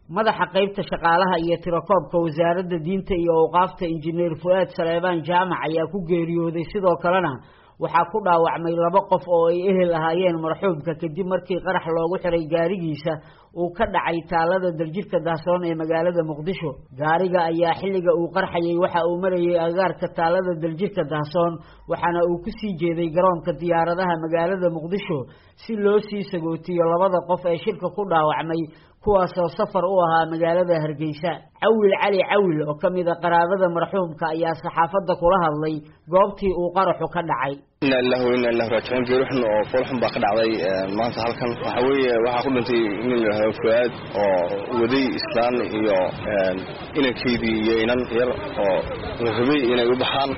madaxa qaybta shaqaalaha iyo tirakoobka wasaaradda diinta iyo awqaafta injineer Fuad Saleebaan Jaamac ayaa ku geeriyooday sidoo kalena waxaa ku dhaawacmay 2 qof oo ay ehel ahaayeen marxuumka kadib markii qarax loogu xiray gaarigiisa uu ka dhacay taalada daljirka Dahsoon ee magaalada Muqdisho gaariga ayaa xilliga uu qarxayay waxa uu marayay agaarka taalada daljirka Dahsoon waxaana uu ku sii jeeday garoonka diyaaradaha magaalada Muqdisho si loo sii sagootiyo 2 qof ee shirka ku dhaawacmay kuwaasoo safar u ahaa magaalada Hargeysa Awil Cali Awil oo kamid ah qaraabada marxuumka ayaa saxaafadda kula hadlay goobtii uu qaraxu ka dhacay inna lillahi wa inna ilaihi raaji'uun geeruhna oo foolxun baa ka dhacday maanta halkan waxa weeye waxa ku dhintay in la yiraahdo Fuad oo waday islaan iyo inankeedii iyo inan yar oo rabay inay u baxaan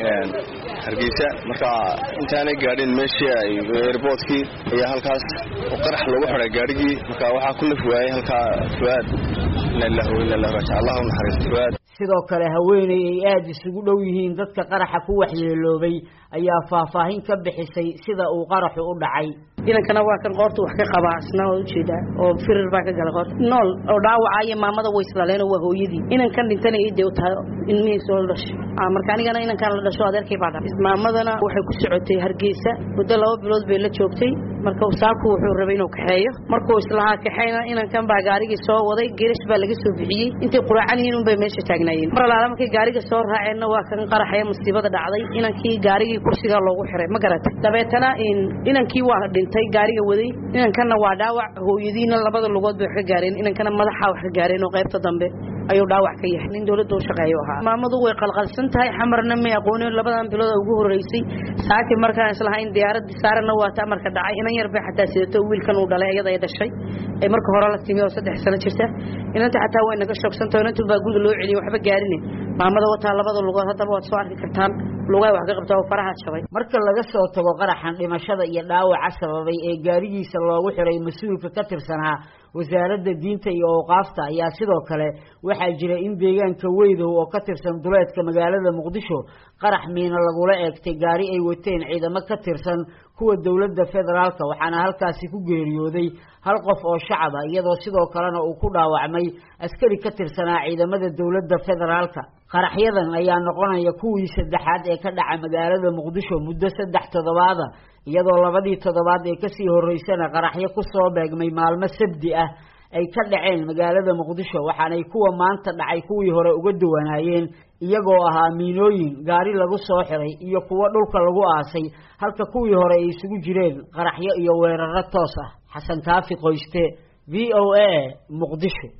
Hargeysa marka intaanay gaadhin meeshii ay airportkii ayaa halkaas oo qarax lagu xiray gaarigii marka waxa ku nafwaayay halka Fuad inna lillahi wa inna ilaihi raaji'uun Allahu naxariisto Fuad sidoo kale haweeney ay aad isugu dhow yihiin dadka qaraxa ku waxyeeloobay ayaa faahfaahin ka bixisay sida uu qaraxu u dhacay inankana waa kan qoortu wax ka qabaasna oo jeeda oo firir baa ka galay qoor nool oo dhaawacay maamada way isdaaleen waa hooyadii inankan dhintana ay deew tahay inay soo dhashay marka anigana inankan la dhasho adeerkay baa dhashay maamadana waxay ku socotay Hargeysa muddo 2 bilood bay la joogtay marka uu saaku wuxuu rabay inuu kaxeeyo markuu islaha kaxeeyna inankan baa gaarigii soo waday geerish baa laga soo bixiyay intay quraacaniin un bay meesha taagnaayeen mar laala markay gaariga soo raaceen waa kan qaraxay musiibada dhacday inankii gaarigii kursiga loogu xiray ma garatay dabeetana inankii waa dhintay gaariga waday inankanna waa dhaawac hooyadiina 2 lugood bay ka gaareen inankana madaxa wax ka gaareen oo qaybta dambe ayuu dhaawac ka yahay nin dawladda u shaqeeyo ahaa maamadu way qalqalsan tahay xamarna ma aqoonin 2 bilood ugu horeysay saaki markaan islahayn diyaaradda saarana waa taa marka dhacay inan yar bay xataa sidato wiilkan uu dhalay ayada ay dhashay ay marka hore la timiyo 3 sano jirta inanta xataa way naga shaqsantahay inta baa gud loo celiyo waxba gaarin maamada wata 2 lugood hadaba waad soo arki kartaan lugaha wax ka qabtaa oo faraha jabay marka laga soo tago qaraxan dhimashada iyo dhaawaca sababay ee gaarigiisa loogu xiray mas'uulka ka tirsanaa wasaaradda diinta iyo awqaafta ayaa sidoo kale waxaa jira in deegaanka Weydow oo ka tirsan duleedka magaalada Muqdisho qarax miina lagula eegtay gaari ay wateen ciidamo ka tirsan kuwa dawladda federaalka waxaana halkaasi ku geeriyooday 1 qof oo shacab ah iyadoo sidoo kalena uu ku dhaawacmay askari ka tirsanaa ciidamada dawladda federaalka qaraxyadan ayaa noqonaya kuwii saddexaad ee ka dhaca magaalada Muqdisho muddo 3 toddobaad iyadoo 2 toddobaad ee ka sii horeysana qaraxyo ku soo beegmay maalmo sabti ah ay ka dhaceen magaalada Muqdisho waxaana kuwa maanta dhacay kuwii hore uga duwanaayeen iyagoo ahaa miinooyin gaari lagu soo xiray iyo kuwa dhulka lagu aasay halka kuwii hore ay isugu jireen qaraxyo iyo weeraro toos ah Xasan Kaafi Qoyste VOA Muqdisho